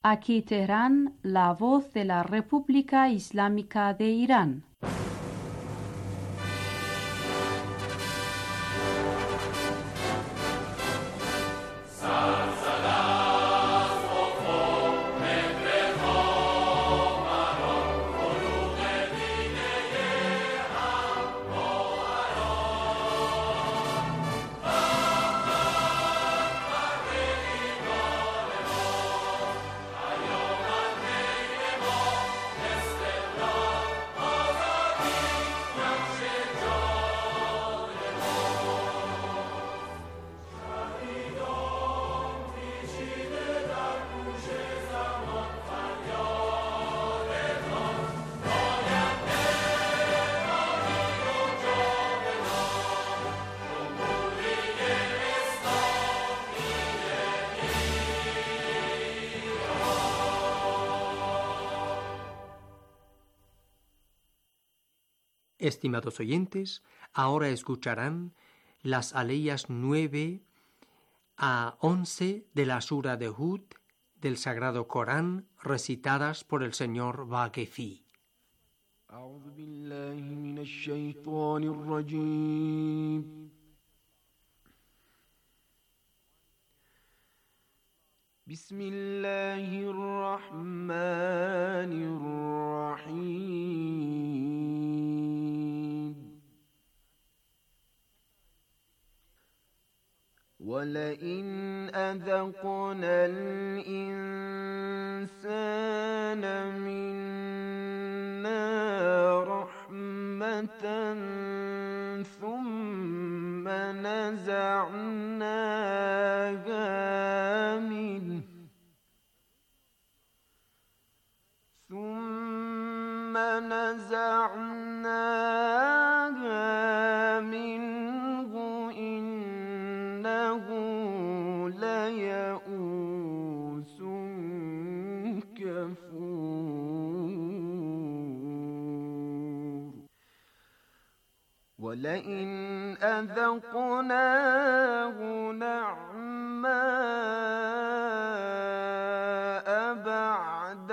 Aquí Teherán, la voz de la República Islámica de Irán. Estimados oyentes, ahora escucharán las aleyas 9 a 11 de la Sura de Hud del Sagrado Corán, recitadas por el señor Vaquefi. أعوذ بالله من الشيطان الرجيم بسم الله الرحمن الرحيم ولئن أذقنا الإنسان منا رحمة ثم نزعناها منه إنه ليئوس كفور ولئن أذقناه نعماء بعد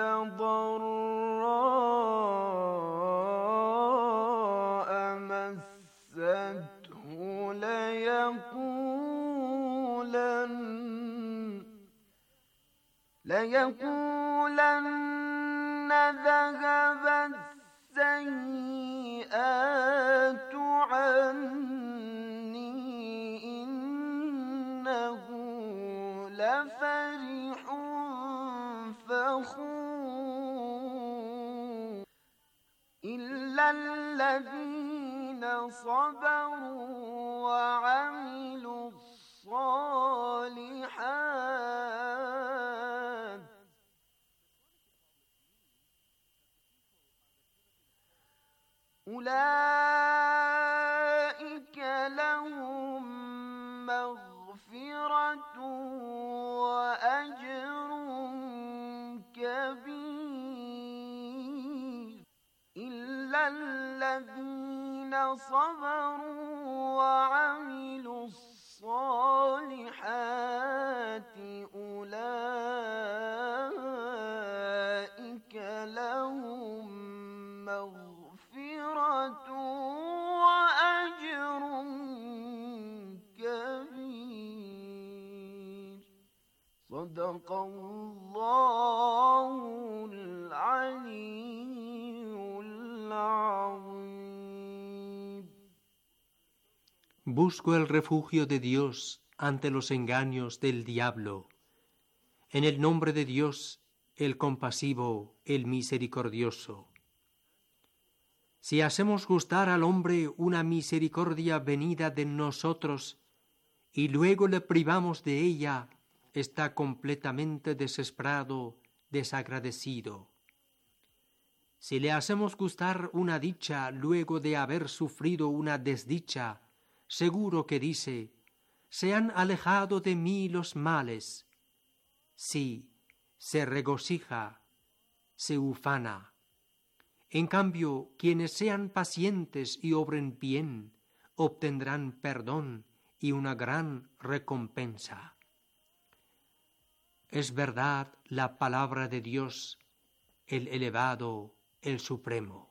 ضراء مسته ليقولن ذهب السيئات عني إنه لفرح فخور إلا الذين صبروا وعملوا الصالحات أولئك لهم مغفرة وأجر كبير إلا الذين صبروا وعملوا الصالحات أولئك لهم مغفرة وأجر كبير صدق الله العلي العظيم. Busco el refugio de Dios ante los engaños del diablo. En el nombre de Dios, el compasivo, el misericordioso. Si hacemos gustar al hombre una misericordia venida de nosotros y luego le privamos de ella, está completamente desesperado, desagradecido. Si le hacemos gustar una dicha luego de haber sufrido una desdicha, seguro que dice: se han alejado de mí los males. Sí, se regocija, se ufana. En cambio, quienes sean pacientes y obren bien, obtendrán perdón y una gran recompensa. es verdad la palabra de Dios, el elevado, el supremo.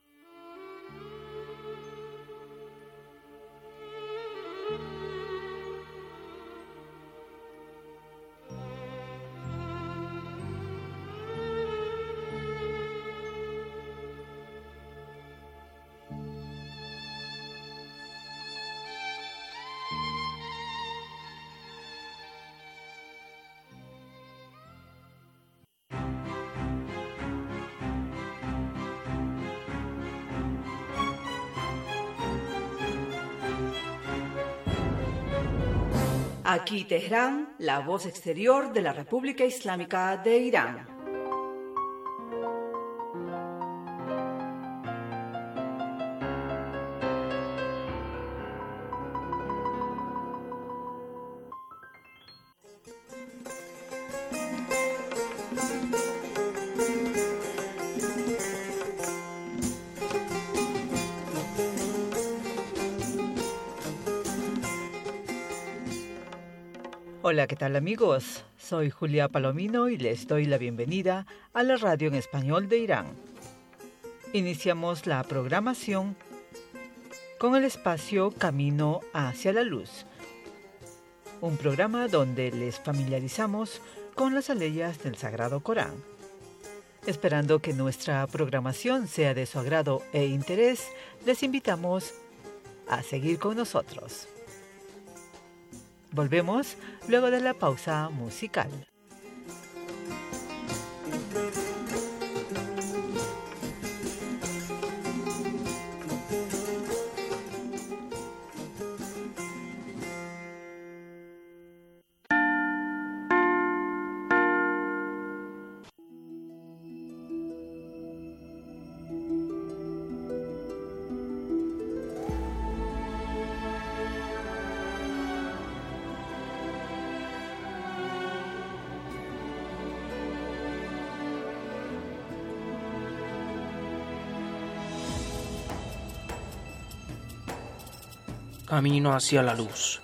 Aquí Teherán, la voz exterior de la República Islámica de Irán. Hola, ¿qué tal amigos? Soy Julia Palomino y les doy la bienvenida a la radio en español de Irán. Iniciamos la programación con el espacio Camino hacia la Luz, un programa donde les familiarizamos con las aleyas del Sagrado Corán. Esperando que nuestra programación sea de su agrado e interés, les invitamos a seguir con nosotros. Volvemos luego de la pausa musical. Camino hacia la luz.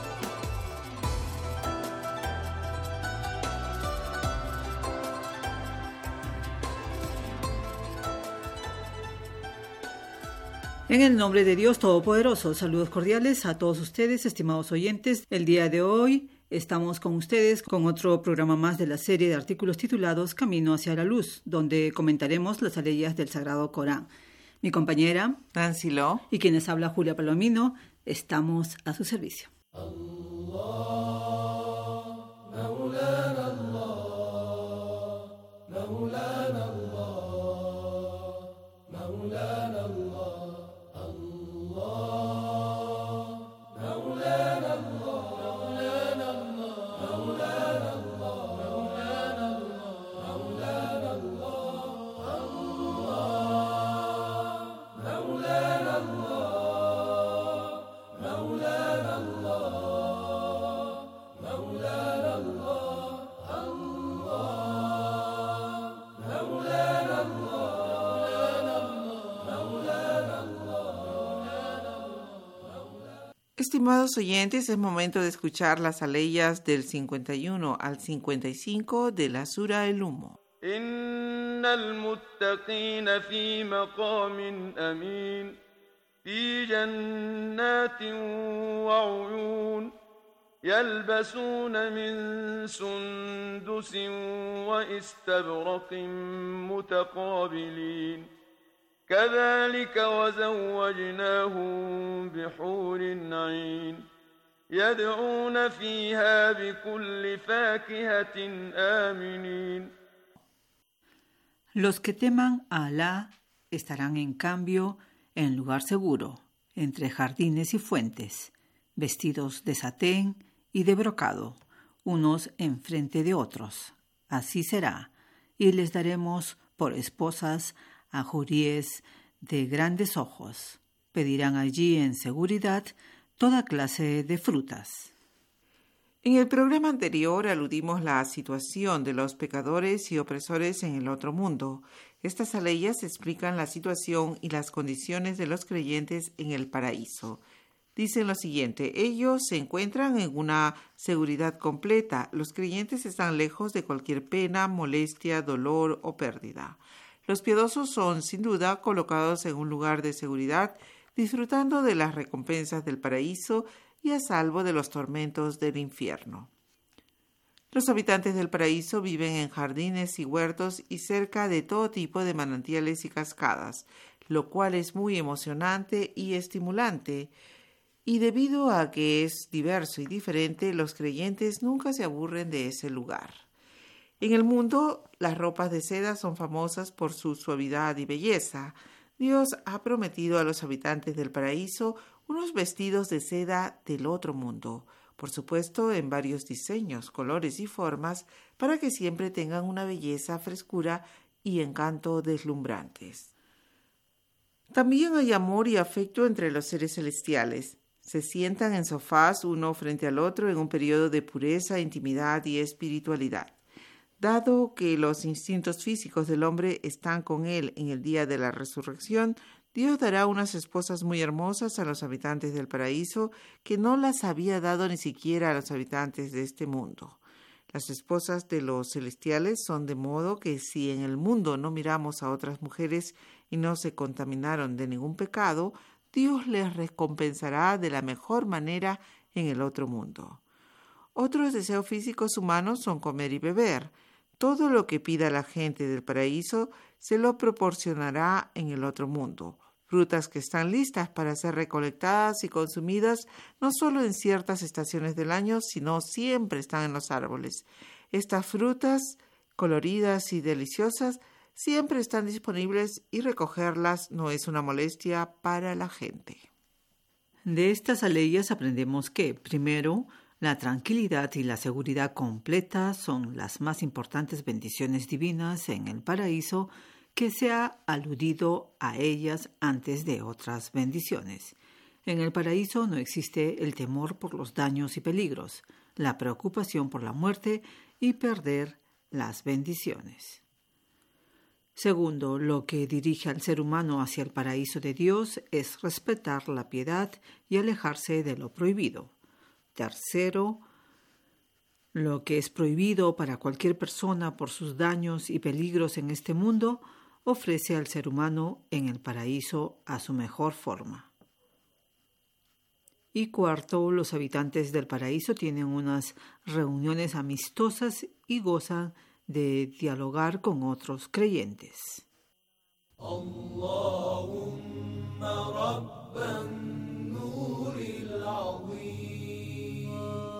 En el nombre de Dios Todopoderoso, saludos cordiales a todos ustedes, estimados oyentes. El día de hoy estamos con ustedes con otro programa más de la serie de artículos titulados Camino hacia la Luz, donde comentaremos las aleyas del Sagrado Corán. Mi compañera Nancy Lo y quienes habla Julia Palomino, estamos a su servicio. Estimados oyentes, es momento de escuchar las aleyas del 51 al 55 de la Sura El Humo. Innal muttaqina fi maqamin amin fi jannatin wa uyun yalbasuna min sundusin wa istabraqin mutaqabilin كذلك وزوجناهم بحور عين يدعون فيها بكل فاكهة آمنين. Los que teman a Alá estarán en cambio en lugar seguro, entre jardines y fuentes, vestidos de satén y de brocado, unos enfrente de otros. Así será, y les daremos por esposas a juríes de grandes ojos. Pedirán allí en seguridad toda clase de frutas. En el programa anterior aludimos la situación de los pecadores y opresores en el otro mundo. Estas aleyas explican la situación y las condiciones de los creyentes en el paraíso. dicen lo siguiente: ellos se encuentran en una seguridad completa. Los creyentes están lejos de cualquier pena, molestia, dolor o pérdida. Los piadosos son, sin duda, colocados en un lugar de seguridad, disfrutando de las recompensas del paraíso y a salvo de los tormentos del infierno. Los habitantes del paraíso viven en jardines y huertos y cerca de todo tipo de manantiales y cascadas, lo cual es muy emocionante y estimulante. Y debido a que es diverso y diferente, los creyentes nunca se aburren de ese lugar. En el mundo, las ropas de seda son famosas por su suavidad y belleza. Dios ha prometido a los habitantes del paraíso unos vestidos de seda del otro mundo, por supuesto en varios diseños, colores y formas, para que siempre tengan una belleza, frescura y encanto deslumbrantes. También hay amor y afecto entre los seres celestiales. Se sientan en sofás uno frente al otro en un periodo de pureza, intimidad y espiritualidad. Dado que los instintos físicos del hombre están con él en el día de la resurrección, Dios dará unas esposas muy hermosas a los habitantes del paraíso que no las había dado ni siquiera a los habitantes de este mundo. Las esposas de los celestiales son de modo que si en el mundo no miramos a otras mujeres y no se contaminaron de ningún pecado, Dios les recompensará de la mejor manera en el otro mundo. Otros deseos físicos humanos son comer y beber. Todo lo que pida la gente del paraíso se lo proporcionará en el otro mundo. Frutas que están listas para ser recolectadas y consumidas no solo en ciertas estaciones del año, sino siempre están en los árboles. Estas frutas, coloridas y deliciosas, siempre están disponibles y recogerlas no es una molestia para la gente. De estas aleyas aprendemos que, primero, la tranquilidad y la seguridad completa son las más importantes bendiciones divinas en el paraíso, que se ha aludido a ellas antes de otras bendiciones. En el paraíso no existe el temor por los daños y peligros, la preocupación por la muerte y perder las bendiciones. Segundo, lo que dirige al ser humano hacia el paraíso de Dios es respetar la piedad y alejarse de lo prohibido. Tercero, lo que es prohibido para cualquier persona por sus daños y peligros en este mundo, ofrece al ser humano en el paraíso a su mejor forma. Y cuarto, los habitantes del paraíso tienen unas reuniones amistosas y gozan de dialogar con otros creyentes. Allahumma rabban nuril azim,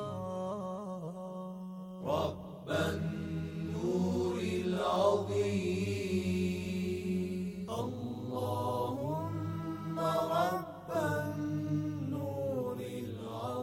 rabban nuril azim, Allahumma rabban nuril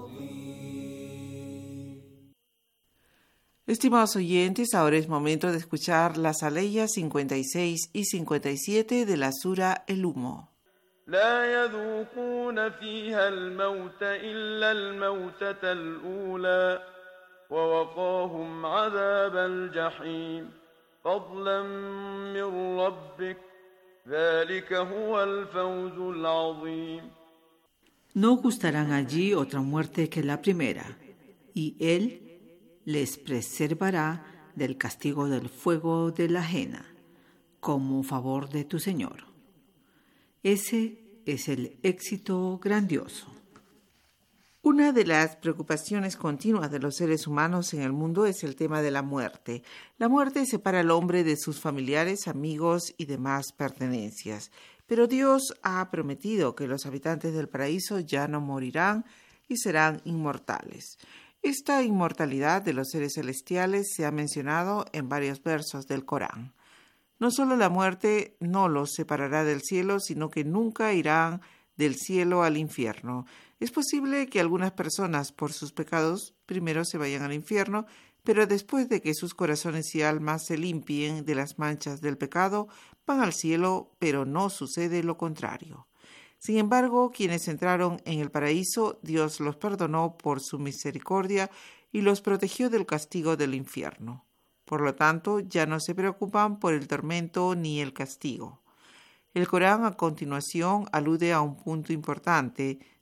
azim. Estimados oyentes, ahora es momento de escuchar las aleyas 56 y 57 de la sura El Humo. لا يذوقون فيها الموت إلا الموتة الأولى ووقاهم عذاب الجحيم فضلا من ربك ذلك هو الفوز العظيم. No gustarán allí otra muerte que la primera, y Él les preservará del castigo del fuego de la ajena, como favor de tu Señor. Ese es el éxito grandioso. Una de las preocupaciones continuas de los seres humanos en el mundo es el tema de la muerte. La muerte separa al hombre de sus familiares, amigos y demás pertenencias. Pero Dios ha prometido que los habitantes del paraíso ya no morirán y serán inmortales. Esta inmortalidad de los seres celestiales se ha mencionado en varios versos del Corán. No solo la muerte no los separará del cielo, sino que nunca irán del cielo al infierno. Es posible que algunas personas, por sus pecados, primero se vayan al infierno, pero después de que sus corazones y almas se limpien de las manchas del pecado, van al cielo, pero no sucede lo contrario. Sin embargo, quienes entraron en el paraíso, Dios los perdonó por su misericordia y los protegió del castigo del infierno. Por lo tanto, ya no se preocupan por el tormento ni el castigo. El Corán a continuación alude a un punto importante.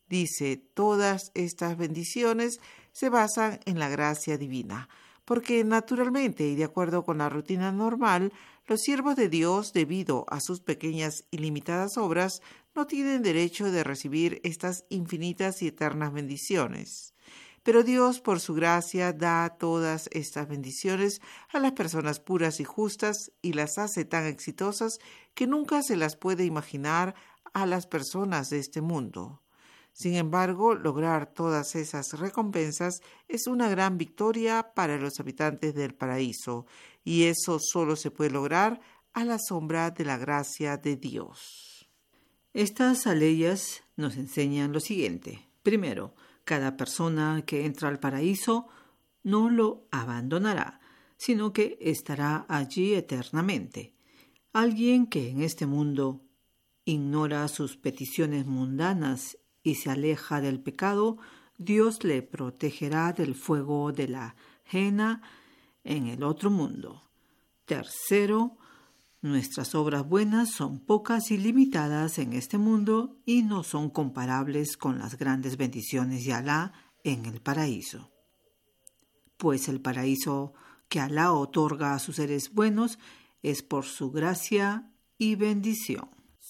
Dice, todas estas bendiciones se basan en la gracia divina, porque naturalmente y de acuerdo con la rutina normal, los siervos de Dios, debido a sus pequeñas y limitadas obras, no tienen derecho de recibir estas infinitas y eternas bendiciones. Pero Dios, por su gracia, da todas estas bendiciones a las personas puras y justas y las hace tan exitosas que nunca se las puede imaginar a las personas de este mundo. Sin embargo, lograr todas esas recompensas es una gran victoria para los habitantes del paraíso, y eso solo se puede lograr a la sombra de la gracia de Dios. Estas aleyas nos enseñan lo siguiente. Primero, cada persona que entra al paraíso no lo abandonará, sino que estará allí eternamente. Alguien que en este mundo ignora sus peticiones mundanas y se aleja del pecado, Dios le protegerá del fuego de la Jehena en el otro mundo. Tercero, nuestras obras buenas son pocas y limitadas en este mundo y no son comparables con las grandes bendiciones de Alá en el paraíso. Pues el paraíso que Alá otorga a sus seres buenos es por su gracia y bendición.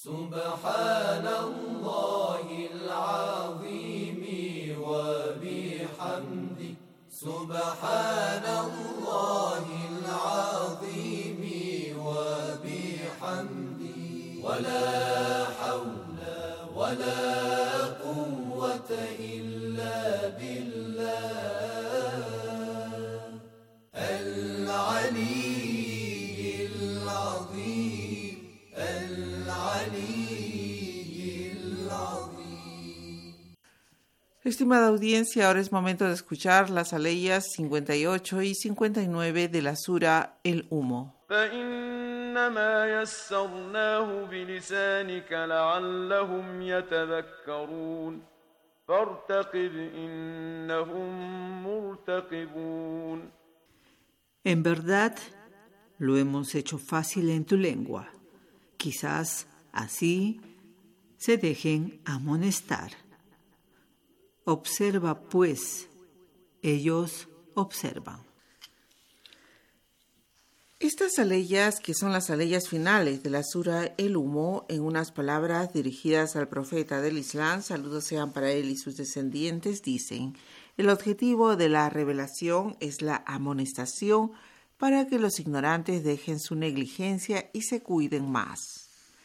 Subhanallahil azim wa bihamdi. Subhanallahil azim wa bihamdi. Wa la hawla wa la quwwata illa billah. Al-Ali. Estimada audiencia, ahora es momento de escuchar las aleyas 58 y 59 de la sura El Humo. فإنما يسرناه بلسانك لعلهم يتذكرون فارتقب إنهم مرتقبون. En verdad, lo hemos hecho fácil en tu lengua. Quizás así se dejen amonestar. Observa, pues, ellos observan. Estas aleyas, que son las aleyas finales de la sura El Humo, en unas palabras dirigidas al profeta del Islam, saludos sean para él y sus descendientes, dicen: el objetivo de la revelación es la amonestación para que los ignorantes dejen su negligencia y se cuiden más.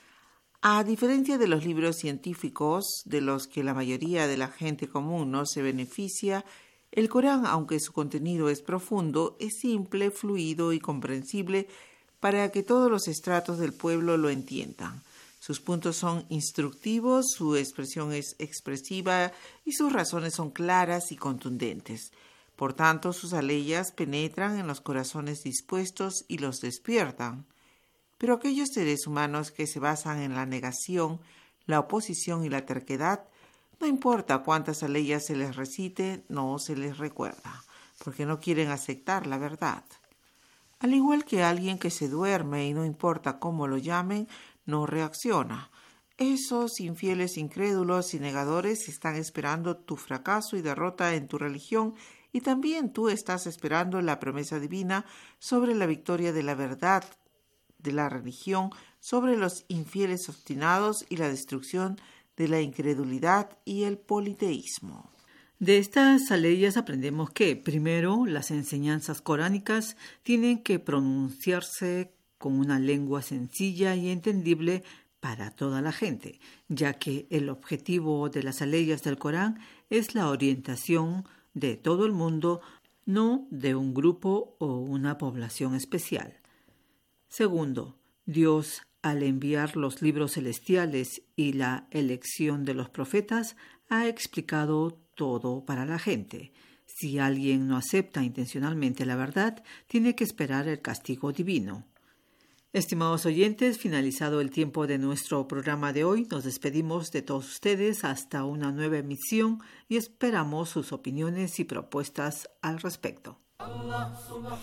A diferencia de los libros científicos, de los que la mayoría de la gente común no se beneficia, el Corán, aunque su contenido es profundo, es simple, fluido y comprensible para que todos los estratos del pueblo lo entiendan. Sus puntos son instructivos, su expresión es expresiva y sus razones son claras y contundentes. Por tanto, sus aleyas penetran en los corazones dispuestos y los despiertan. Pero aquellos seres humanos que se basan en la negación, la oposición y la terquedad, no importa cuántas aleyas se les recite, no se les recuerda, porque no quieren aceptar la verdad. Al igual que alguien que se duerme y no importa cómo lo llamen, no reacciona. Esos infieles, incrédulos y negadores están esperando tu fracaso y derrota en tu religión, y también tú estás esperando la promesa divina sobre la victoria de la verdad de la religión sobre los infieles obstinados y la destrucción de la incredulidad y el politeísmo. De estas aleyas aprendemos que, primero, las enseñanzas coránicas tienen que pronunciarse con una lengua sencilla y entendible para toda la gente, ya que el objetivo de las aleyas del Corán es la orientación de todo el mundo, no de un grupo o una población especial. Segundo, Dios, al enviar los libros celestiales y la elección de los profetas, ha explicado todo para la gente. Si alguien no acepta intencionalmente la verdad, tiene que esperar el castigo divino. Estimados oyentes, finalizado el tiempo de nuestro programa de hoy, nos despedimos de todos ustedes hasta una nueva emisión y esperamos sus opiniones y propuestas al respecto. Allah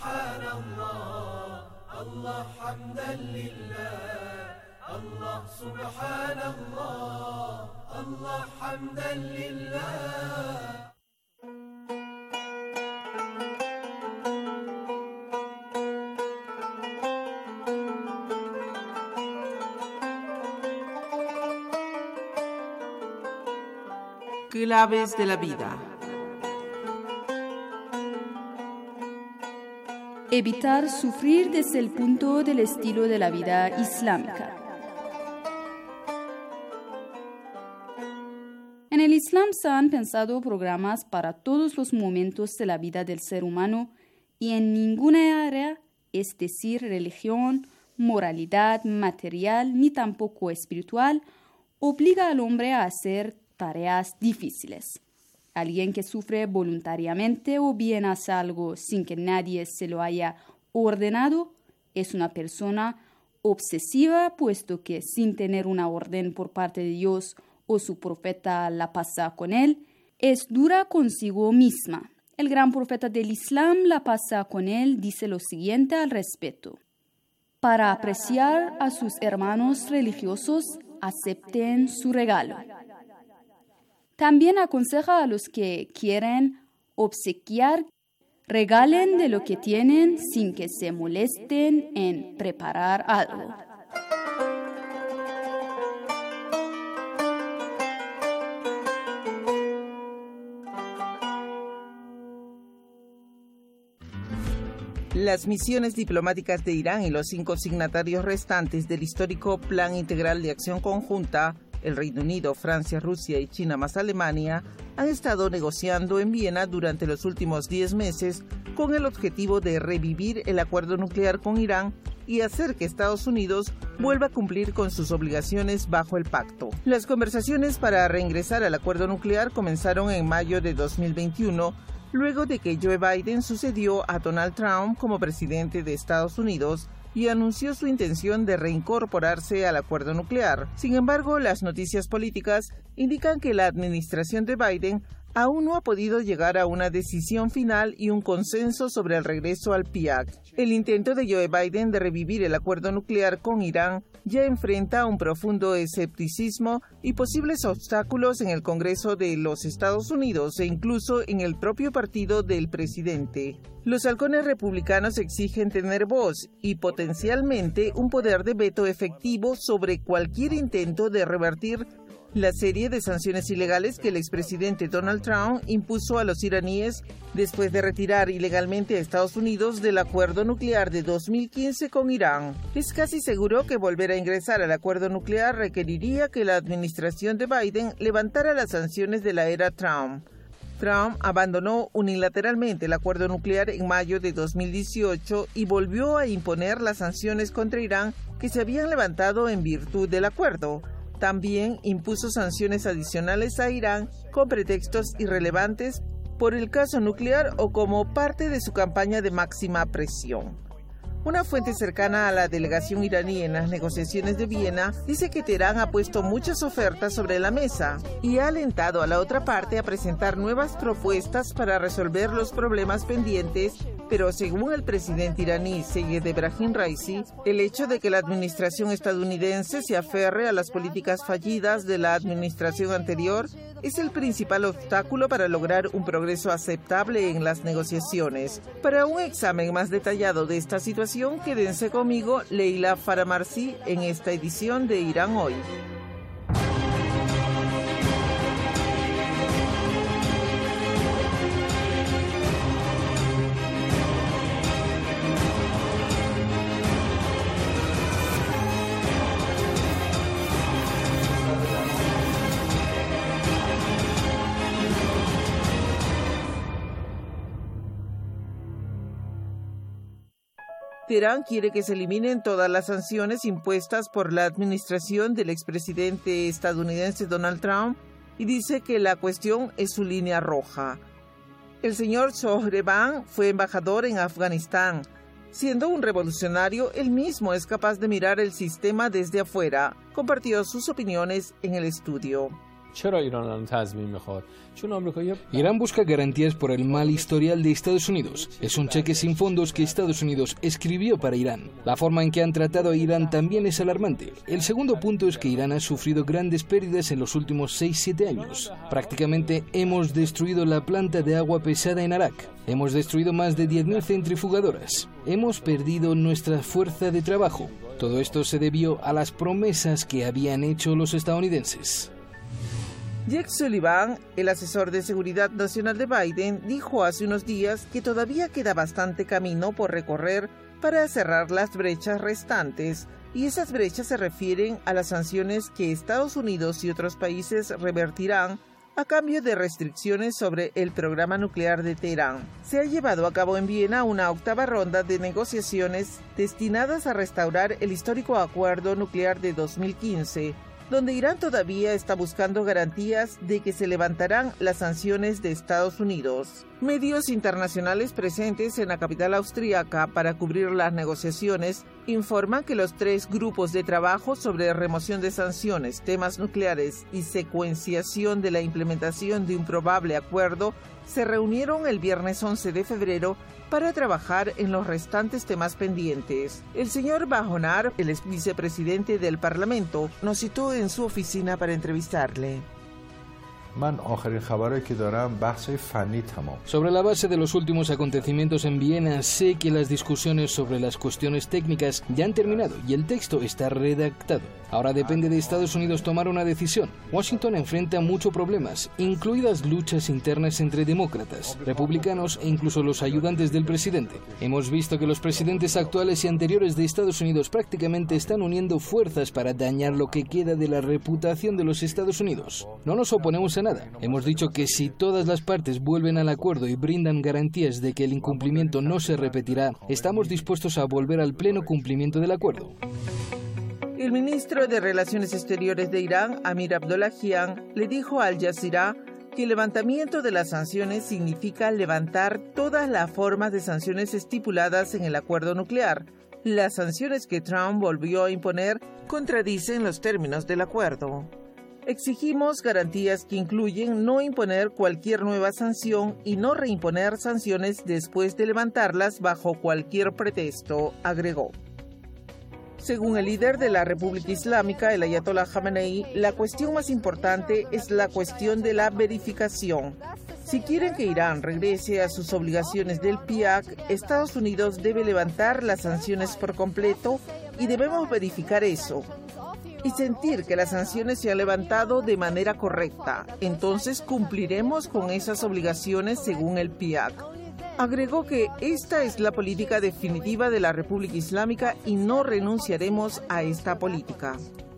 subhanallah, Allah hamdan lillah, Allah subhanallah, الله حمدا لله. Claves de la vida. Evitar sufrir desde el punto del estilo de la vida islámica. En el Islam se han pensado programas para todos los momentos de la vida del ser humano y en ninguna área, es decir, religión, moralidad, material, ni tampoco espiritual, obliga al hombre a hacer tareas difíciles. Alguien que sufre voluntariamente o bien hace algo sin que nadie se lo haya ordenado es una persona obsesiva, puesto que sin tener una orden por parte de Dios o su profeta la pasa con él, es dura consigo misma. El gran profeta del Islam la pasa con él dice lo siguiente al respecto: para apreciar a sus hermanos religiosos, acepten su regalo. También aconseja a los que quieren obsequiar, regalen de lo que tienen sin que se molesten en preparar algo. Las misiones diplomáticas de Irán y los 5 signatarios restantes del histórico Plan Integral de Acción Conjunta, el Reino Unido, Francia, Rusia y China más Alemania, han estado negociando en Viena durante los últimos 10 meses con el objetivo de revivir el acuerdo nuclear con Irán y hacer que Estados Unidos vuelva a cumplir con sus obligaciones bajo el pacto. Las conversaciones para reingresar al acuerdo nuclear comenzaron en mayo de 2021, luego de que Joe Biden sucedió a Donald Trump como presidente de Estados Unidos y anunció su intención de reincorporarse al acuerdo nuclear. Sin embargo, las noticias políticas indican que la administración de Biden aún no ha podido llegar a una decisión final y un consenso sobre el regreso al PIAC. El intento de Joe Biden de revivir el acuerdo nuclear con Irán ya enfrenta un profundo escepticismo y posibles obstáculos en el Congreso de los Estados Unidos e incluso en el propio partido del presidente. Los halcones republicanos exigen tener voz y potencialmente un poder de veto efectivo sobre cualquier intento de revertir la serie de sanciones ilegales que el expresidente Donald Trump impuso a los iraníes después de retirar ilegalmente a Estados Unidos del acuerdo nuclear de 2015 con Irán. Es casi seguro que volver a ingresar al acuerdo nuclear requeriría que la administración de Biden levantara las sanciones de la era Trump. Trump abandonó unilateralmente el acuerdo nuclear en mayo de 2018 y volvió a imponer las sanciones contra Irán que se habían levantado en virtud del acuerdo. También impuso sanciones adicionales a Irán con pretextos irrelevantes por el caso nuclear o como parte de su campaña de máxima presión. Una fuente cercana a la delegación iraní en las negociaciones de Viena dice que Teherán ha puesto muchas ofertas sobre la mesa y ha alentado a la otra parte a presentar nuevas propuestas para resolver los problemas pendientes, pero según el presidente iraní Seyed Ebrahim Raisi, el hecho de que la administración estadounidense se aferre a las políticas fallidas de la administración anterior es el principal obstáculo para lograr un progreso aceptable en las negociaciones. Para un examen más detallado de esta situación, quédense conmigo, Leila Faramarsi, en esta edición de Irán Hoy. Teherán quiere que se eliminen todas las sanciones impuestas por la administración del expresidente estadounidense Donald Trump y dice que la cuestión es su línea roja. El señor Sohreban fue embajador en Afganistán. Siendo un revolucionario, él mismo es capaz de mirar el sistema desde afuera. Compartió sus opiniones en el estudio. Irán busca garantías por el mal historial de Estados Unidos. Es un cheque sin fondos que Estados Unidos escribió para Irán. La forma en que han tratado a Irán también es alarmante. El segundo punto es que Irán ha sufrido grandes pérdidas en los últimos 6-7 años. Prácticamente hemos destruido la planta de agua pesada en Arak. Hemos destruido más de 10.000 centrifugadoras. Hemos perdido nuestra fuerza de trabajo. Todo esto se debió a las promesas que habían hecho los estadounidenses. Jake Sullivan, el asesor de seguridad nacional de Biden, dijo hace unos días que todavía queda bastante camino por recorrer para cerrar las brechas restantes, y esas brechas se refieren a las sanciones que Estados Unidos y otros países revertirán a cambio de restricciones sobre el programa nuclear de Teherán. Se ha llevado a cabo en Viena una octava ronda de negociaciones destinadas a restaurar el histórico acuerdo nuclear de 2015, donde Irán todavía está buscando garantías de que se levantarán las sanciones de Estados Unidos. Medios internacionales presentes en la capital austríaca para cubrir las negociaciones informan que los 3 grupos de trabajo sobre remoción de sanciones, temas nucleares y secuenciación de la implementación de un probable acuerdo se reunieron el viernes 11 de febrero para trabajar en los restantes temas pendientes. El señor Bahonar, el ex vicepresidente del Parlamento, nos citó en su oficina para entrevistarle. Sobre la base de los últimos acontecimientos en Viena, sé que las discusiones sobre las cuestiones técnicas ya han terminado y el texto está redactado. Ahora depende de Estados Unidos tomar una decisión. Washington enfrenta muchos problemas, incluidas luchas internas entre demócratas, republicanos e incluso los ayudantes del presidente. Hemos visto que los presidentes actuales y anteriores de Estados Unidos prácticamente están uniendo fuerzas para dañar lo que queda de la reputación de los Estados Unidos. No nos oponemos a nada. Hemos dicho que si todas las partes vuelven al acuerdo y brindan garantías de que el incumplimiento no se repetirá, estamos dispuestos a volver al pleno cumplimiento del acuerdo. El ministro de Relaciones Exteriores de Irán, Amir Abdollahian, le dijo a Al Jazeera que el levantamiento de las sanciones significa levantar todas las formas de sanciones estipuladas en el acuerdo nuclear. Las sanciones que Trump volvió a imponer contradicen los términos del acuerdo. Exigimos garantías que incluyen no imponer cualquier nueva sanción y no reimponer sanciones después de levantarlas bajo cualquier pretexto, agregó. Según el líder de la República Islámica, el Ayatollah Khamenei, la cuestión más importante es la cuestión de la verificación. Si quieren que Irán regrese a sus obligaciones del PIAC, Estados Unidos debe levantar las sanciones por completo y debemos verificar eso y sentir que las sanciones se han levantado de manera correcta. Entonces cumpliremos con esas obligaciones según el PIAC. Agregó que esta es la política definitiva de la República Islámica y no renunciaremos a esta política.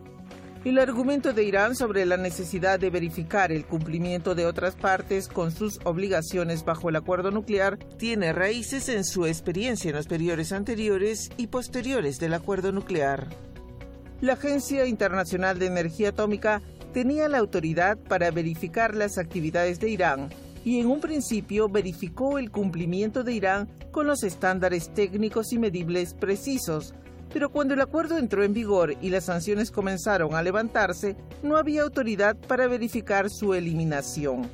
El argumento de Irán sobre la necesidad de verificar el cumplimiento de otras partes con sus obligaciones bajo el acuerdo nuclear tiene raíces en su experiencia en los periodos anteriores y posteriores del acuerdo nuclear. La Agencia Internacional de Energía Atómica tenía la autoridad para verificar las actividades de Irán y en un principio verificó el cumplimiento de Irán con los estándares técnicos y medibles precisos, pero cuando el acuerdo entró en vigor y las sanciones comenzaron a levantarse, no había autoridad para verificar su eliminación.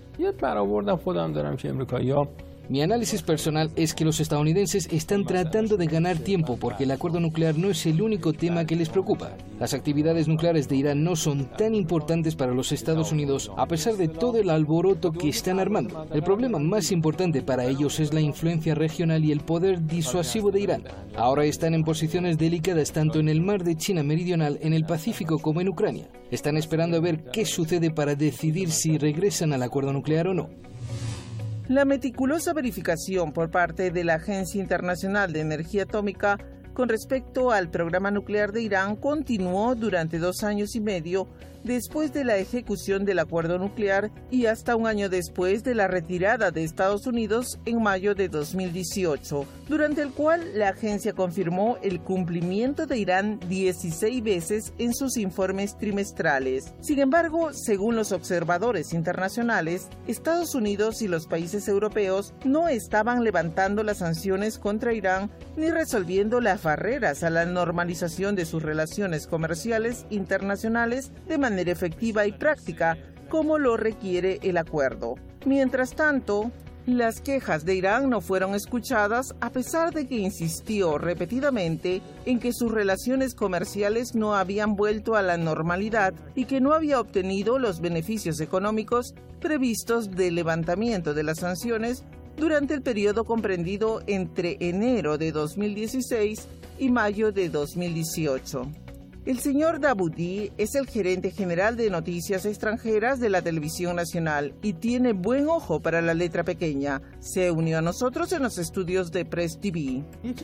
Mi análisis personal es que los estadounidenses están tratando de ganar tiempo porque el acuerdo nuclear no es el único tema que les preocupa. Las actividades nucleares de Irán no son tan importantes para los Estados Unidos a pesar de todo el alboroto que están armando. El problema más importante para ellos es la influencia regional y el poder disuasivo de Irán. Ahora están en posiciones delicadas tanto en el mar de China Meridional, en el Pacífico como en Ucrania. Están esperando a ver qué sucede para decidir si regresan al acuerdo nuclear o no. La meticulosa verificación por parte de la Agencia Internacional de Energía Atómica con respecto al programa nuclear de Irán continuó durante 2 años y medio después de la ejecución del acuerdo nuclear y hasta un año después de la retirada de Estados Unidos en mayo de 2018, durante el cual la agencia confirmó el cumplimiento de Irán 16 veces en sus informes trimestrales. Sin embargo, según los observadores internacionales, Estados Unidos y los países europeos no estaban levantando las sanciones contra Irán ni resolviendo las barreras a la normalización de sus relaciones comerciales internacionales de manera efectiva y práctica, como lo requiere el acuerdo. Mientras tanto, las quejas de Irán no fueron escuchadas a pesar de que insistió repetidamente en que sus relaciones comerciales no habían vuelto a la normalidad y que no había obtenido los beneficios económicos previstos del levantamiento de las sanciones durante el periodo comprendido entre enero de 2016 y mayo de 2018. El señor Dawoodi es el gerente general de noticias extranjeras de la televisión nacional y tiene buen ojo para la letra pequeña. Se unió a nosotros en los estudios de Press TV.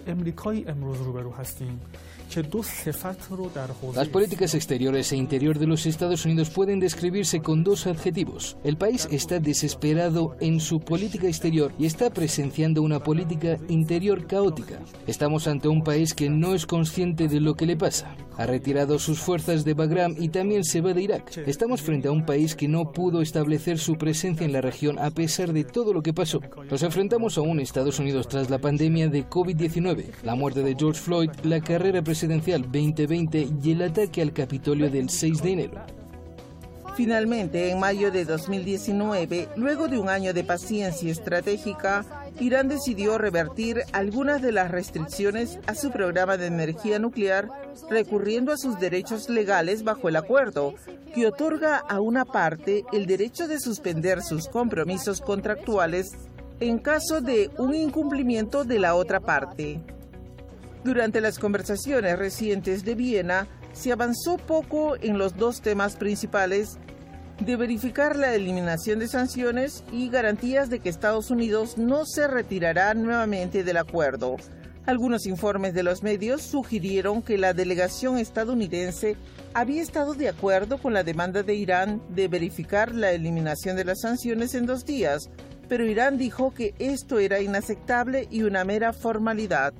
Las políticas exteriores e interior de los Estados Unidos pueden describirse con dos adjetivos. El país está desesperado en su política exterior y está presenciando una política interior caótica. Estamos ante un país que no es consciente de lo que le pasa. Ha retirado sus fuerzas de Bagram y también se va de Irak. Estamos frente a un país que no pudo establecer su presencia en la región a pesar de todo lo que pasó. Nos enfrentamos a un Estados Unidos tras la pandemia de COVID-19, la muerte de George Floyd, la carrera presidencial 2020 y el ataque al Capitolio del 6 de enero. Finalmente, en mayo de 2019, luego de un año de paciencia estratégica, Irán decidió revertir algunas de las restricciones a su programa de energía nuclear, recurriendo a sus derechos legales bajo el acuerdo, que otorga a una parte el derecho de suspender sus compromisos contractuales en caso de un incumplimiento de la otra parte. Durante las conversaciones recientes de Viena, se avanzó poco en los dos temas principales de verificar la eliminación de sanciones y garantías de que Estados Unidos no se retirará nuevamente del acuerdo. Algunos informes de los medios sugirieron que la delegación estadounidense había estado de acuerdo con la demanda de Irán de verificar la eliminación de las sanciones en 2 días, pero Irán dijo que esto era inaceptable y una mera formalidad.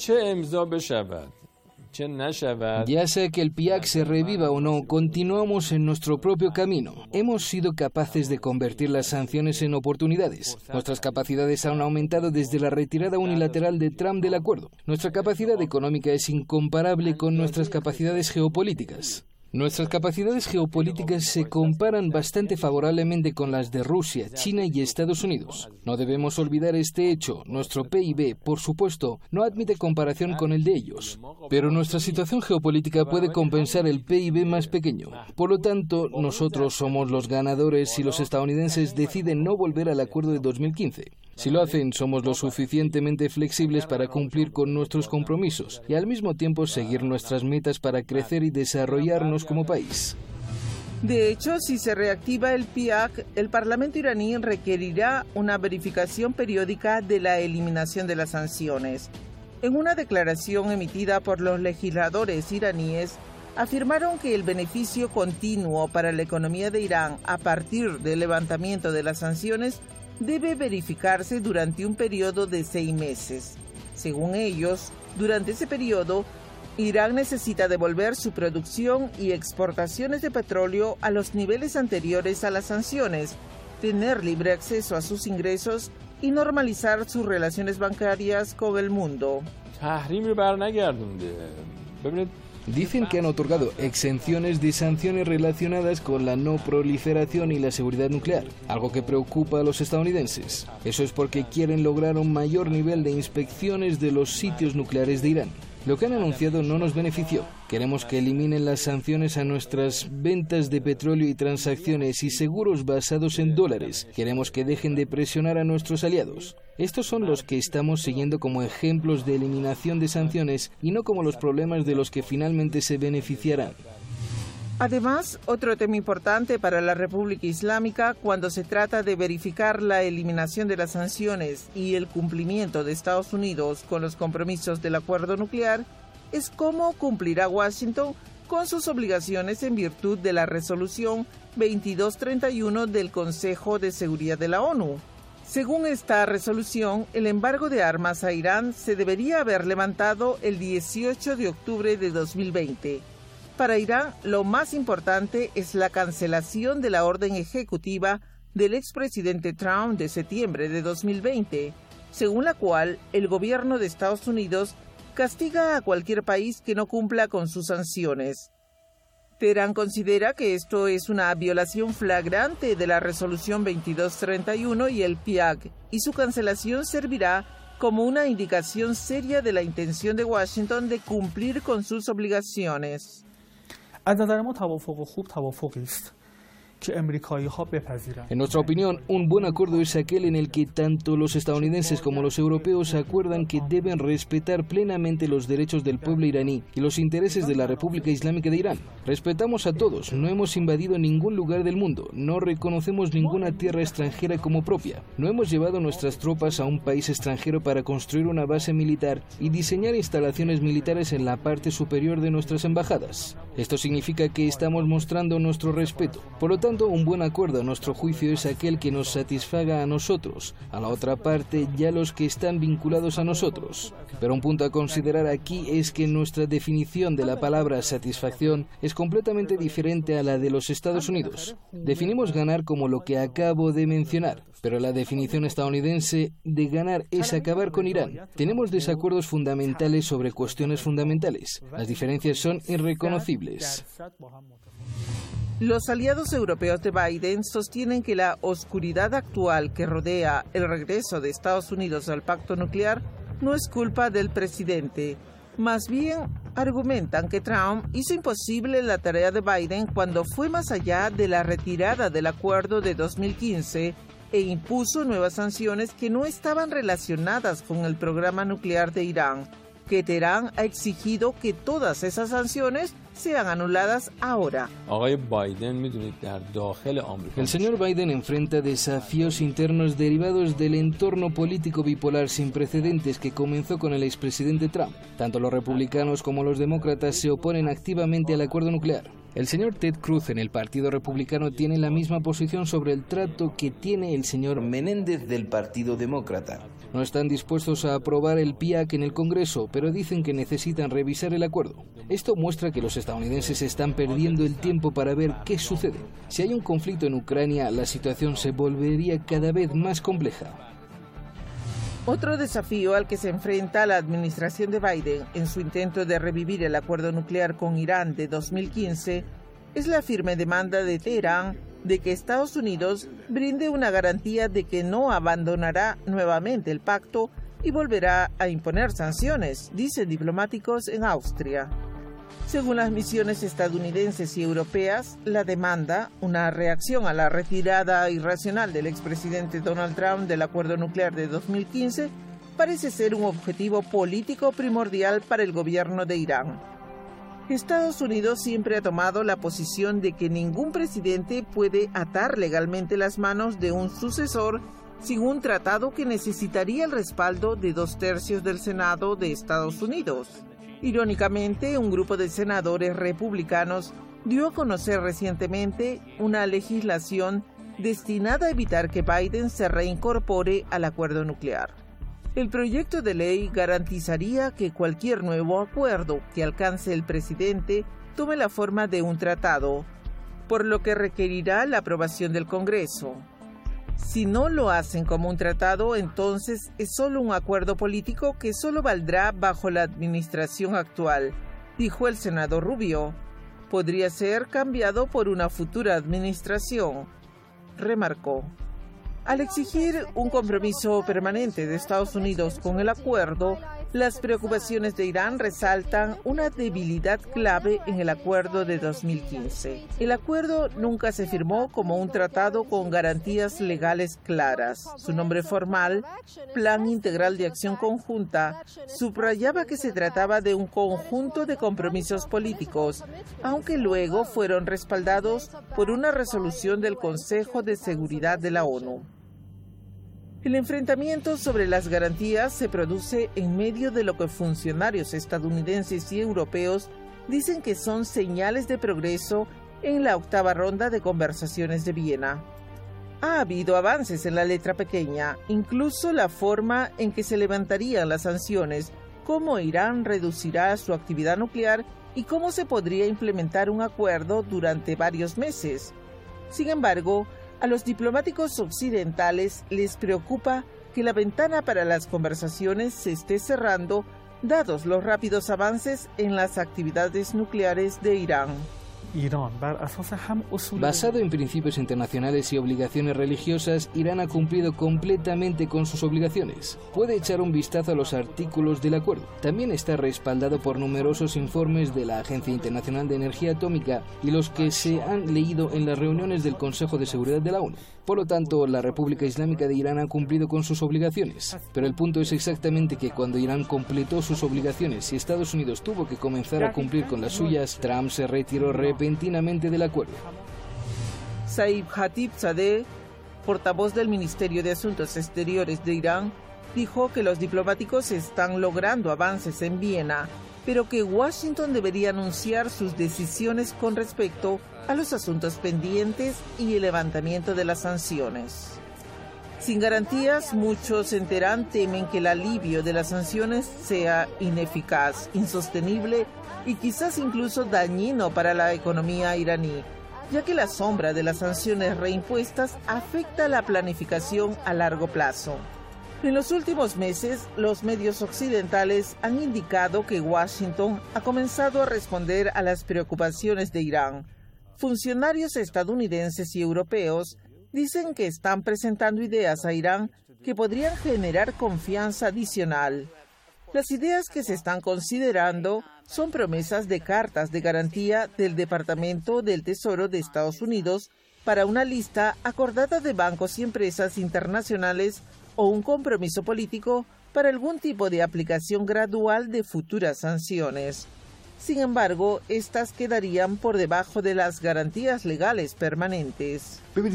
Ya sea que el PIAC se reviva o no, continuamos en nuestro propio camino. Hemos sido capaces de convertir las sanciones en oportunidades. Nuestras capacidades han aumentado desde la retirada unilateral de Trump del acuerdo. Nuestra capacidad económica es incomparable con nuestras capacidades geopolíticas. Nuestras capacidades geopolíticas se comparan bastante favorablemente con las de Rusia, China y Estados Unidos. No debemos olvidar este hecho. Nuestro PIB, por supuesto, no admite comparación con el de ellos. Pero nuestra situación geopolítica puede compensar el PIB más pequeño. Por lo tanto, nosotros somos los ganadores si los estadounidenses deciden no volver al acuerdo de 2015. Si lo hacen, somos lo suficientemente flexibles para cumplir con nuestros compromisos y al mismo tiempo seguir nuestras metas para crecer y desarrollarnos como país. De hecho, si se reactiva el PIAC, el Parlamento iraní requerirá una verificación periódica de la eliminación de las sanciones. En una declaración emitida por los legisladores iraníes, afirmaron que el beneficio continuo para la economía de Irán a partir del levantamiento de las sanciones debe verificarse durante un periodo de 6 meses. Según ellos, durante ese periodo, Irán necesita devolver su producción y exportaciones de petróleo a los niveles anteriores a las sanciones, tener libre acceso a sus ingresos y normalizar sus relaciones bancarias con el mundo. Dicen que han otorgado exenciones de sanciones relacionadas con la no proliferación y la seguridad nuclear, algo que preocupa a los estadounidenses. Eso es porque quieren lograr un mayor nivel de inspecciones de los sitios nucleares de Irán. Lo que han anunciado no nos benefició. Queremos que eliminen las sanciones a nuestras ventas de petróleo y transacciones y seguros basados en dólares. Queremos que dejen de presionar a nuestros aliados. Estos son los que estamos siguiendo como ejemplos de eliminación de sanciones y no como los problemas de los que finalmente se beneficiarán. Además, otro tema importante para la República Islámica cuando se trata de verificar la eliminación de las sanciones y el cumplimiento de Estados Unidos con los compromisos del acuerdo nuclear es cómo cumplirá Washington con sus obligaciones en virtud de la resolución 2231 del Consejo de Seguridad de la ONU. Según esta resolución, el embargo de armas a Irán se debería haber levantado el 18 de octubre de 2020. Para Irán, lo más importante es la cancelación de la orden ejecutiva del expresidente Trump de septiembre de 2020, según la cual el gobierno de Estados Unidos castiga a cualquier país que no cumpla con sus sanciones. Teherán considera que esto es una violación flagrante de la resolución 2231 y el PIAC, y su cancelación servirá como una indicación seria de la intención de Washington de cumplir con sus obligaciones. En nuestra opinión, un buen acuerdo es aquel en el que tanto los estadounidenses como los europeos acuerdan que deben respetar plenamente los derechos del pueblo iraní y los intereses de la República Islámica de Irán. Respetamos a todos, no hemos invadido ningún lugar del mundo, no reconocemos ninguna tierra extranjera como propia, no hemos llevado nuestras tropas a un país extranjero para construir una base militar y diseñar instalaciones militares en la parte superior de nuestras embajadas. Esto significa que estamos mostrando nuestro respeto. Por lo tanto, un buen acuerdo a nuestro juicio es aquel que nos satisfaga a nosotros, a la otra parte y a los que están vinculados a nosotros. Pero un punto a considerar aquí es que nuestra definición de la palabra satisfacción es completamente diferente a la de los Estados Unidos. Definimos ganar como lo que acabo de mencionar, pero la definición estadounidense de ganar es acabar con Irán. Tenemos desacuerdos fundamentales sobre cuestiones fundamentales. Las diferencias son irreconocibles. Los aliados europeos de Biden sostienen que la oscuridad actual que rodea el regreso de Estados Unidos al pacto nuclear no es culpa del presidente. Más bien, argumentan que Trump hizo imposible la tarea de Biden cuando fue más allá de la retirada del acuerdo de 2015 e impuso nuevas sanciones que no estaban relacionadas con el programa nuclear de Irán, que Teherán ha exigido que todas esas sanciones sean anuladas ahora. El señor Biden enfrenta desafíos internos derivados del entorno político bipolar sin precedentes que comenzó con el expresidente Trump. Tanto los republicanos como los demócratas se oponen activamente al acuerdo nuclear. El señor Ted Cruz en el Partido Republicano tiene la misma posición sobre el trato que tiene el señor Menéndez del Partido Demócrata. No están dispuestos a aprobar el PIAC en el Congreso, pero dicen que necesitan revisar el acuerdo. Esto muestra que los estadounidenses están perdiendo el tiempo para ver qué sucede. Si hay un conflicto en Ucrania, la situación se volvería cada vez más compleja. Otro desafío al que se enfrenta la administración de Biden en su intento de revivir el acuerdo nuclear con Irán de 2015 es la firme demanda de Teherán de que Estados Unidos brinde una garantía de que no abandonará nuevamente el pacto y volverá a imponer sanciones, dicen diplomáticos en Austria. Según las misiones estadounidenses y europeas, la demanda, una reacción a la retirada irracional del expresidente Donald Trump del acuerdo nuclear de 2015, parece ser un objetivo político primordial para el gobierno de Irán. Estados Unidos siempre ha tomado la posición de que ningún presidente puede atar legalmente las manos de un sucesor sin un tratado que necesitaría el respaldo de 2/3 del Senado de Estados Unidos. Irónicamente, un grupo de senadores republicanos dio a conocer recientemente una legislación destinada a evitar que Biden se reincorpore al acuerdo nuclear. El proyecto de ley garantizaría que cualquier nuevo acuerdo que alcance el presidente tome la forma de un tratado, por lo que requerirá la aprobación del Congreso. Si no lo hacen como un tratado, entonces es solo un acuerdo político que solo valdrá bajo la administración actual, dijo el senador Rubio. Podría ser cambiado por una futura administración, remarcó. Al exigir un compromiso permanente de Estados Unidos con el acuerdo, las preocupaciones de Irán resaltan una debilidad clave en el acuerdo de 2015. El acuerdo nunca se firmó como un tratado con garantías legales claras. Su nombre formal, Plan Integral de Acción Conjunta, subrayaba que se trataba de un conjunto de compromisos políticos, aunque luego fueron respaldados por una resolución del Consejo de Seguridad de la ONU. El enfrentamiento sobre las garantías se produce en medio de lo que funcionarios estadounidenses y europeos dicen que son señales de progreso en la 8ª ronda de conversaciones de Viena. Ha habido avances en la letra pequeña, incluso la forma en que se levantarían las sanciones, cómo Irán reducirá su actividad nuclear y cómo se podría implementar un acuerdo durante varios meses. Sin embargo, a los diplomáticos occidentales les preocupa que la ventana para las conversaciones se esté cerrando, dados los rápidos avances en las actividades nucleares de Irán. Basado en principios internacionales y obligaciones religiosas, Irán ha cumplido completamente con sus obligaciones. Puede echar un vistazo a los artículos del acuerdo. También está respaldado por numerosos informes de la Agencia Internacional de Energía Atómica y los que se han leído en las reuniones del Consejo de Seguridad de la ONU. Por lo tanto, la República Islámica de Irán ha cumplido con sus obligaciones. Pero el punto es exactamente que cuando Irán completó sus obligaciones y Estados Unidos tuvo que comenzar a cumplir con las suyas, Trump se retiró repentinamente del acuerdo. Saif Khatibzadeh, portavoz del Ministerio de Asuntos Exteriores de Irán, dijo que los diplomáticos están logrando avances en Viena, pero que Washington debería anunciar sus decisiones con respecto a los asuntos pendientes y el levantamiento de las sanciones. Sin garantías, muchos en Teherán temen que el alivio de las sanciones sea ineficaz, insostenible y quizás incluso dañino para la economía iraní, ya que la sombra de las sanciones reimpuestas afecta la planificación a largo plazo. En los últimos meses, los medios occidentales han indicado que Washington ha comenzado a responder a las preocupaciones de Irán. Funcionarios estadounidenses y europeos dicen que están presentando ideas a Irán que podrían generar confianza adicional. Las ideas que se están considerando son promesas de cartas de garantía del Departamento del Tesoro de Estados Unidos para una lista acordada de bancos y empresas internacionales o un compromiso político para algún tipo de aplicación gradual de futuras sanciones. Sin embargo, estas quedarían por debajo de las garantías legales permanentes.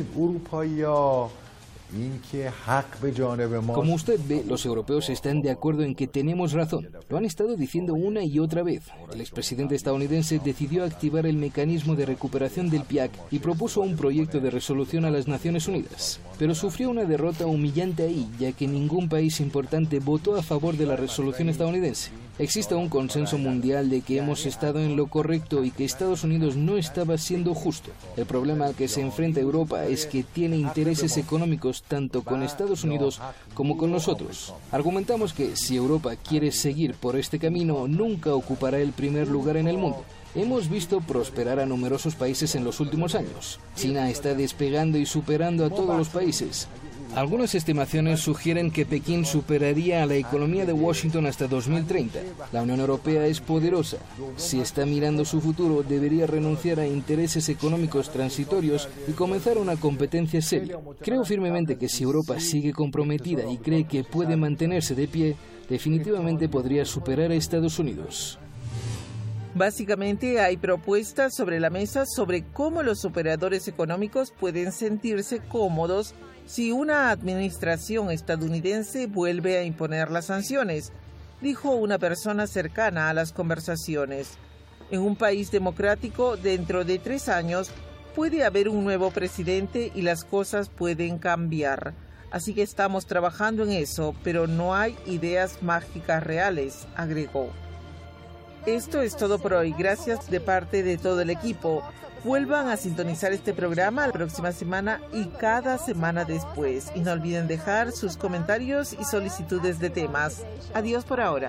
Como usted ve, los europeos están de acuerdo en que tenemos razón. Lo han estado diciendo una y otra vez. El expresidente estadounidense decidió activar el mecanismo de recuperación del PIAC y propuso un proyecto de resolución a las Naciones Unidas. Pero sufrió una derrota humillante ahí, ya que ningún país importante votó a favor de la resolución estadounidense. Existe un consenso mundial de que hemos estado en lo correcto y que Estados Unidos no estaba siendo justo. El problema al que se enfrenta Europa es que tiene intereses económicos tanto con Estados Unidos como con nosotros. Argumentamos que si Europa quiere seguir por este camino, nunca ocupará el primer lugar en el mundo. Hemos visto prosperar a numerosos países en los últimos años. China está despegando y superando a todos los países. Algunas estimaciones sugieren que Pekín superaría a la economía de Washington hasta 2030. La Unión Europea es poderosa. Si está mirando su futuro, debería renunciar a intereses económicos transitorios y comenzar una competencia seria. Creo firmemente que si Europa sigue comprometida y cree que puede mantenerse de pie, definitivamente podría superar a Estados Unidos. Básicamente hay propuestas sobre la mesa sobre cómo los operadores económicos pueden sentirse cómodos si una administración estadounidense vuelve a imponer las sanciones, dijo una persona cercana a las conversaciones. En un país democrático, dentro de 3 años, puede haber un nuevo presidente y las cosas pueden cambiar. Así que estamos trabajando en eso, pero no hay ideas mágicas reales, agregó. Esto es todo por hoy. Gracias de parte de todo el equipo. Vuelvan a sintonizar este programa la próxima semana y cada semana después. Y no olviden dejar sus comentarios y solicitudes de temas. Adiós por ahora.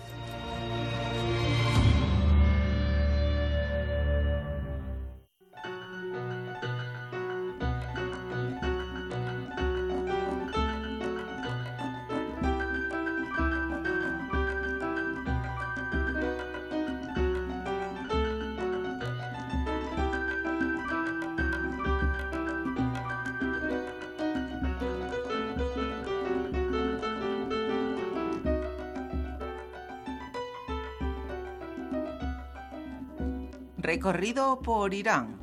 Recorrido por Irán.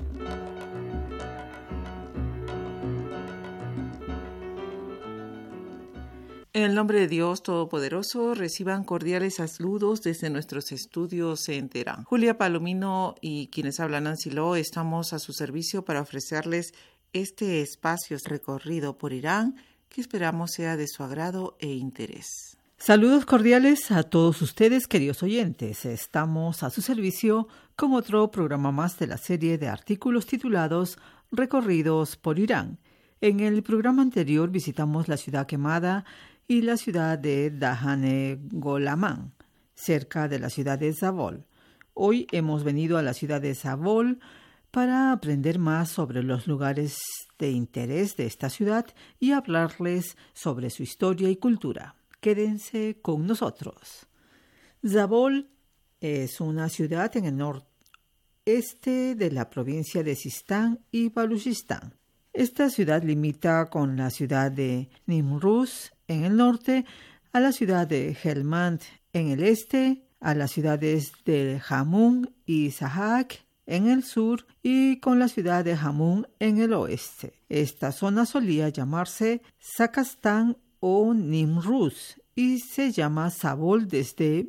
En el nombre de Dios Todopoderoso, reciban cordiales saludos desde nuestros estudios en Teherán. Julia Palomino y quienes hablan Nancy Lo estamos a su servicio para ofrecerles este espacio recorrido por Irán que esperamos sea de su agrado e interés. Saludos cordiales a todos ustedes, queridos oyentes. Estamos a su servicio con otro programa más de la serie de artículos titulados Recorridos por Irán. En el programa anterior visitamos la ciudad quemada y la ciudad de Dahane-Golamán, cerca de la ciudad de Zabol. Hoy hemos venido a la ciudad de Zabol, para aprender más sobre los lugares de interés de esta ciudad y hablarles sobre su historia y cultura. Quédense con nosotros. Zabol es una ciudad en el noreste de la provincia de Sistán y Baluchistán. Esta ciudad limita con la ciudad de Nimruz en el norte, a la ciudad de Helmand en el este, a las ciudades de Jamún y Sahak en el sur y con la ciudad de Jamún en el oeste. Esta zona solía llamarse Sakastán o Nimruz y se llama Zabol desde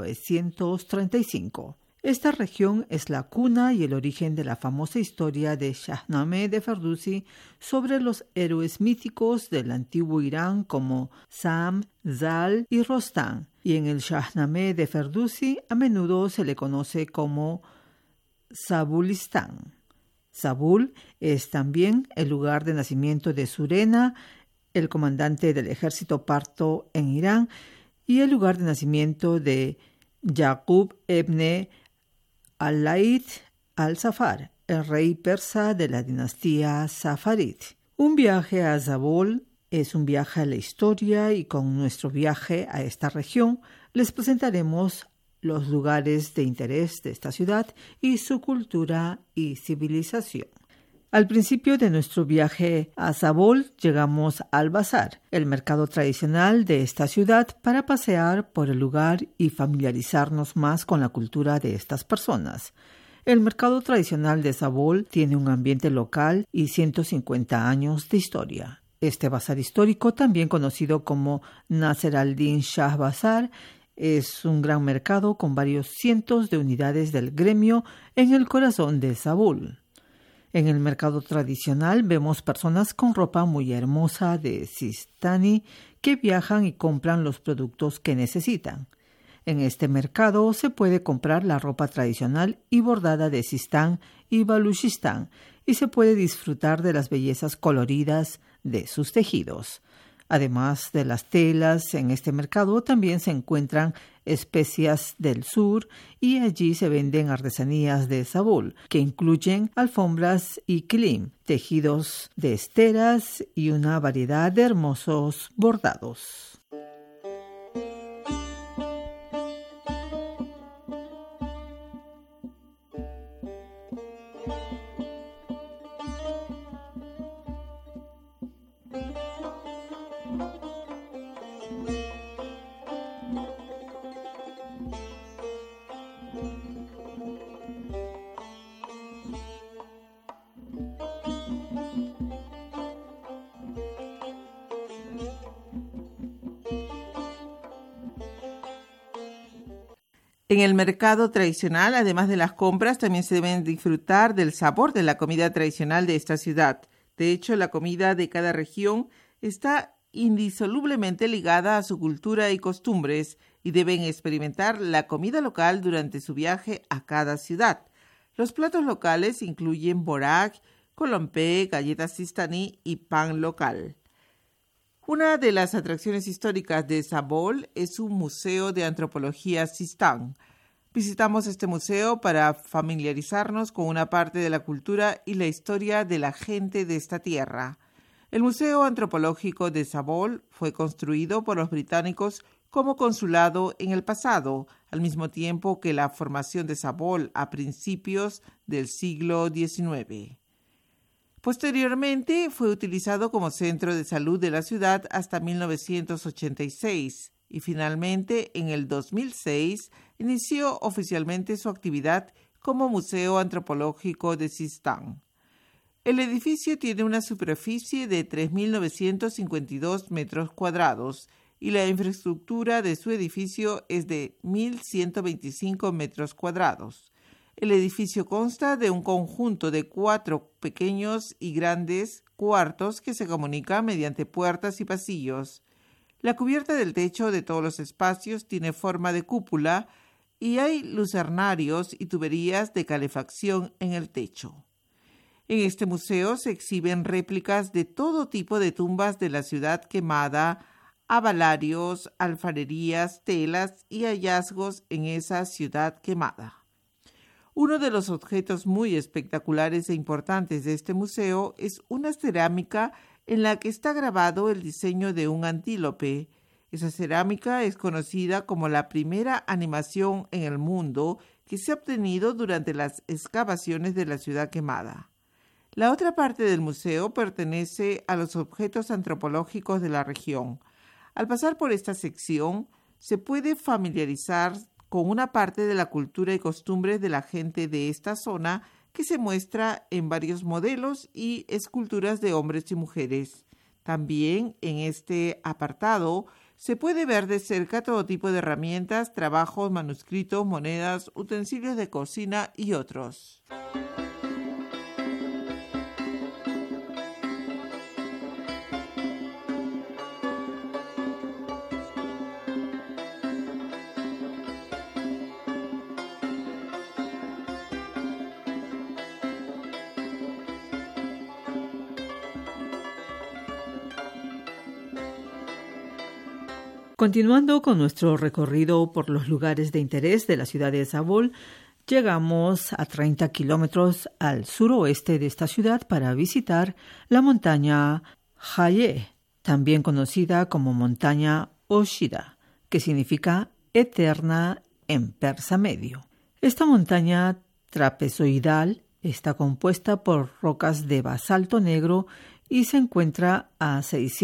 1935. Esta región es la cuna y el origen de la famosa historia de Shahnameh de Ferdowsi sobre los héroes míticos del antiguo Irán como Sam, Zal y Rostam. Y en el Shahnameh de Ferdowsi a menudo se le conoce como Zabulistán. Zabul es también el lugar de nacimiento de Surena, el comandante del ejército parto en Irán, y el lugar de nacimiento de Yaqub ibn al-Layth al-Zafar, el rey persa de la dinastía Safarid. Un viaje a Zabol es un viaje a la historia y con nuestro viaje a esta región les presentaremos los lugares de interés de esta ciudad y su cultura y civilización. Al principio de nuestro viaje a Zabol llegamos al bazar, el mercado tradicional de esta ciudad, para pasear por el lugar y familiarizarnos más con la cultura de estas personas. El mercado tradicional de Zabol tiene un ambiente local y 150 años de historia. Este bazar histórico, también conocido como Nasser al-Din Shah Bazar, es un gran mercado con varios cientos de unidades del gremio en el corazón de Zabol. En el mercado tradicional vemos personas con ropa muy hermosa de Sistani que viajan y compran los productos que necesitan. En este mercado se puede comprar la ropa tradicional y bordada de Sistán y Baluchistán y se puede disfrutar de las bellezas coloridas de sus tejidos. Además de las telas, en este mercado también se encuentran especias del sur y allí se venden artesanías de Zabol, que incluyen alfombras y kilim, tejidos de esteras y una variedad de hermosos bordados. En el mercado tradicional, además de las compras, también se deben disfrutar del sabor de la comida tradicional de esta ciudad. De hecho, la comida de cada región está indisolublemente ligada a su cultura y costumbres y deben experimentar la comida local durante su viaje a cada ciudad. Los platos locales incluyen borak, colompé, galletas sistaní y pan local. Una de las atracciones históricas de Zabol es un museo de antropología Sistán. Visitamos este museo para familiarizarnos con una parte de la cultura y la historia de la gente de esta tierra. El Museo Antropológico de Zabol fue construido por los británicos como consulado en el pasado, al mismo tiempo que la formación de Zabol a principios del siglo XIX. Posteriormente fue utilizado como centro de salud de la ciudad hasta 1986 y finalmente en el 2006 inició oficialmente su actividad como Museo Antropológico de Sistán. El edificio tiene una superficie de 3.952 metros cuadrados y la infraestructura de su edificio es de 1.125 metros cuadrados. El edificio consta de un conjunto de 4 pequeños y grandes cuartos que se comunican mediante puertas y pasillos. La cubierta del techo de todos los espacios tiene forma de cúpula y hay lucernarios y tuberías de calefacción en el techo. En este museo se exhiben réplicas de todo tipo de tumbas de la ciudad quemada, abalarios, alfarerías, telas y hallazgos en esa ciudad quemada. Uno de los objetos muy espectaculares e importantes de este museo es una cerámica en la que está grabado el diseño de un antílope. Esa cerámica es conocida como la primera animación en el mundo que se ha obtenido durante las excavaciones de la ciudad quemada. La otra parte del museo pertenece a los objetos antropológicos de la región. Al pasar por esta sección, se puede familiarizar con una parte de la cultura y costumbres de la gente de esta zona que se muestra en varios modelos y esculturas de hombres y mujeres. También en este apartado se puede ver de cerca todo tipo de herramientas, trabajos, manuscritos, monedas, utensilios de cocina y otros. Continuando con nuestro recorrido por los lugares de interés de la ciudad de Zabol, llegamos a 30 kilómetros al suroeste de esta ciudad para visitar la montaña Haye, también conocida como montaña Oshida, que significa eterna en persa medio. Esta montaña trapezoidal está compuesta por rocas de basalto negro y se encuentra a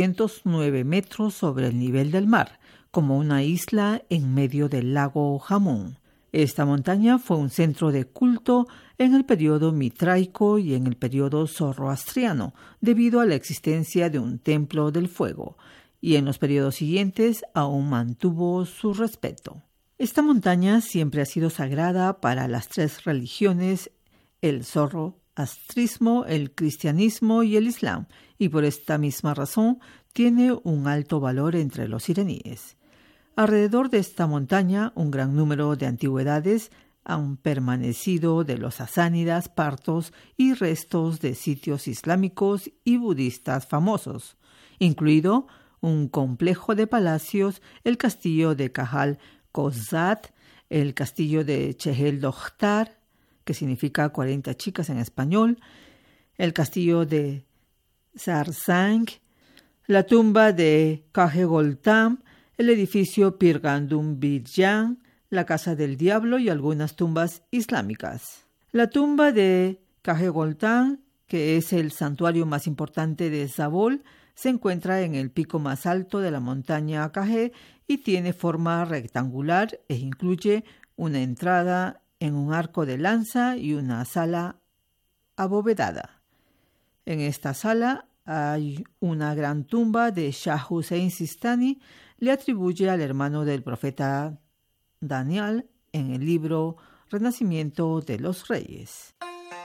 609 metros sobre el nivel del mar, como una isla en medio del lago Jamón. Esta montaña fue un centro de culto en el periodo mitraico y en el periodo zoroastriano, debido a la existencia de un templo del fuego, y en los periodos siguientes aún mantuvo su respeto. Esta montaña siempre ha sido sagrada para las tres religiones, el zoroastrismo, el cristianismo y el islam, y por esta misma razón tiene un alto valor entre los iraníes. Alrededor de esta montaña, un gran número de antigüedades han permanecido de los sasánidas, partos y restos de sitios islámicos y budistas famosos, incluido un complejo de palacios, el castillo de Kahal Kozad, el castillo de Chehel Dokhtar, que significa 40 chicas en español, el castillo de Sarsang, la tumba de Kahegoltam, el edificio Pir Gandum Bijan, la Casa del Diablo y algunas tumbas islámicas. La tumba de Kahegoltam, que es el santuario más importante de Zabol, se encuentra en el pico más alto de la montaña Kahé y tiene forma rectangular e incluye una entrada en un arco de lanza y una sala abovedada. En esta sala hay una gran tumba de Shah Hussein Sistani, le atribuye al hermano del profeta Daniel en el libro Renacimiento de los Reyes.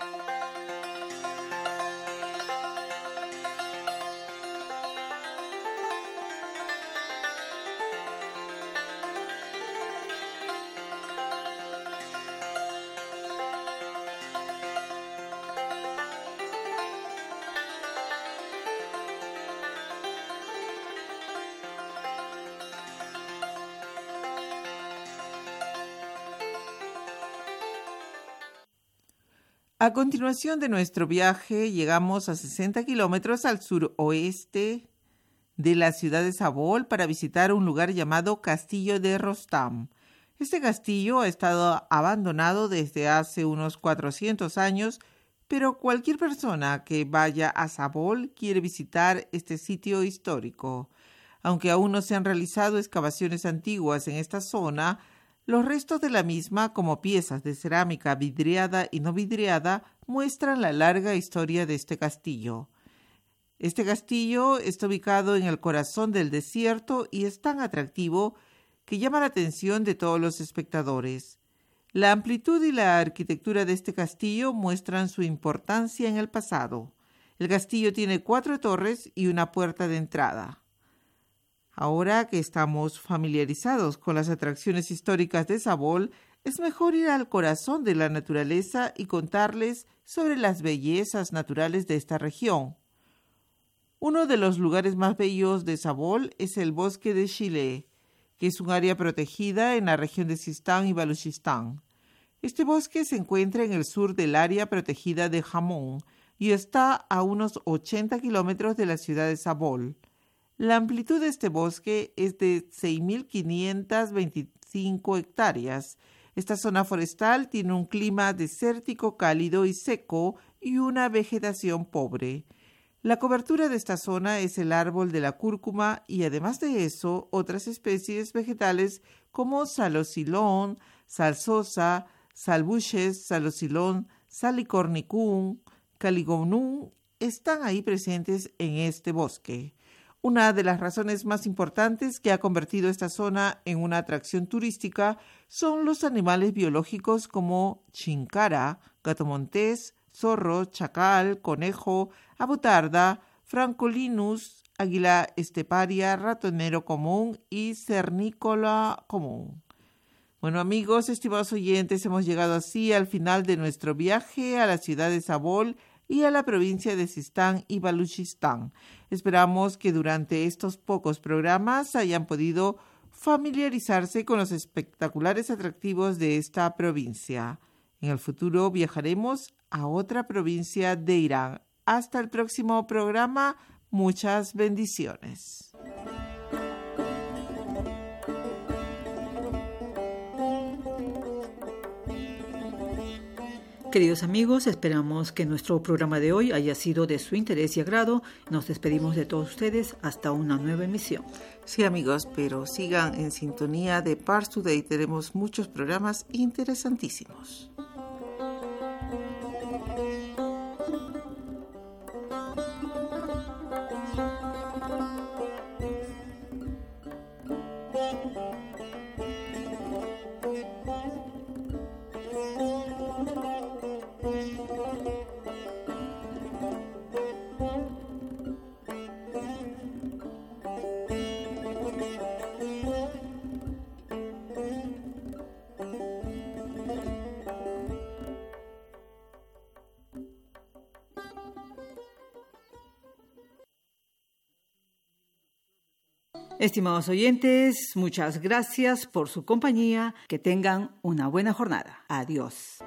A continuación de nuestro viaje, llegamos a 60 kilómetros al suroeste de la ciudad de Zabol para visitar un lugar llamado Castillo de Rostam. Este castillo ha estado abandonado desde hace unos 400 años, pero cualquier persona que vaya a Zabol quiere visitar este sitio histórico. Aunque aún no se han realizado excavaciones antiguas en esta zona, los restos de la misma, como piezas de cerámica vidriada y no vidriada, muestran la larga historia de este castillo. Este castillo está ubicado en el corazón del desierto y es tan atractivo que llama la atención de todos los espectadores. La amplitud y la arquitectura de este castillo muestran su importancia en el pasado. El castillo tiene 4 torres y una puerta de entrada. Ahora que estamos familiarizados con las atracciones históricas de Zabol, es mejor ir al corazón de la naturaleza y contarles sobre las bellezas naturales de esta región. Uno de los lugares más bellos de Zabol es el bosque de Shileh, que es un área protegida en la región de Sistán y Baluchistán. Este bosque se encuentra en el sur del área protegida de Jamón y está a unos 80 kilómetros de la ciudad de Zabol. La amplitud de este bosque es de 6.525 hectáreas. Esta zona forestal tiene un clima desértico cálido y seco y una vegetación pobre. La cobertura de esta zona es el árbol de la cúrcuma y además de eso otras especies vegetales como salocilón, salsosa, salbuches, salocilón, salicornicum, caligonum están ahí presentes en este bosque. Una de las razones más importantes que ha convertido esta zona en una atracción turística son los animales biológicos como chincara, gato montés, zorro, chacal, conejo, abutarda, francolinus, águila esteparia, ratonero común y cernícola común. Bueno, amigos, estimados oyentes, hemos llegado así al final de nuestro viaje a la ciudad de Zabol y a la provincia de Sistán y Baluchistán. Esperamos que durante estos pocos programas hayan podido familiarizarse con los espectaculares atractivos de esta provincia. En el futuro viajaremos a otra provincia de Irán. Hasta el próximo programa. Muchas bendiciones. Queridos amigos, esperamos que nuestro programa de hoy haya sido de su interés y agrado. Nos despedimos de todos ustedes hasta una nueva emisión. Sí, amigos, pero sigan en sintonía de Pars Today. Tenemos muchos programas interesantísimos. Estimados oyentes, muchas gracias por su compañía. Que tengan una buena jornada. Adiós.